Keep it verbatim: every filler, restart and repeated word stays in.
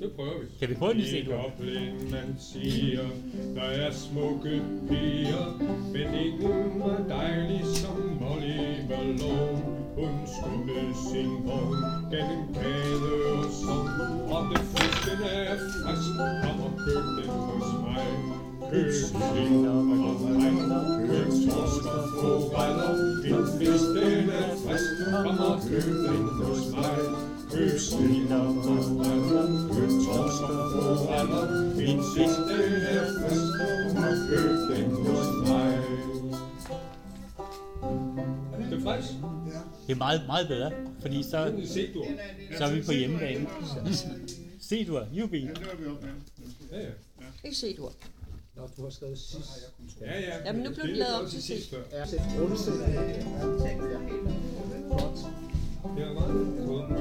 Det prøver vi. Kan vi prøve den se, du? Man siger, der er smukke piger, men ingen var dejlig som Molly Malone. Hun skulle sin vogn gennem gade og sov, og det fiskene er frisk, kom og køb den hos mig. Køb sild og mig, køb torsk og foreller, en fisk den er frisk, kom og køb den hos mig. Køb sild og mig, køb torsk og foreller, en fisk den er frisk, kom og køb den hos mig. Er det frisk? Det er meget, meget bedre, fordi så, så er vi på hjemmebane. Se du, jubi. Ja, ja. Ikke se du. Nå, du har skrevet sidst. Ja, ja. Jamen nu blev det lavet om til sidst. Ja, onsdag. Det er meget.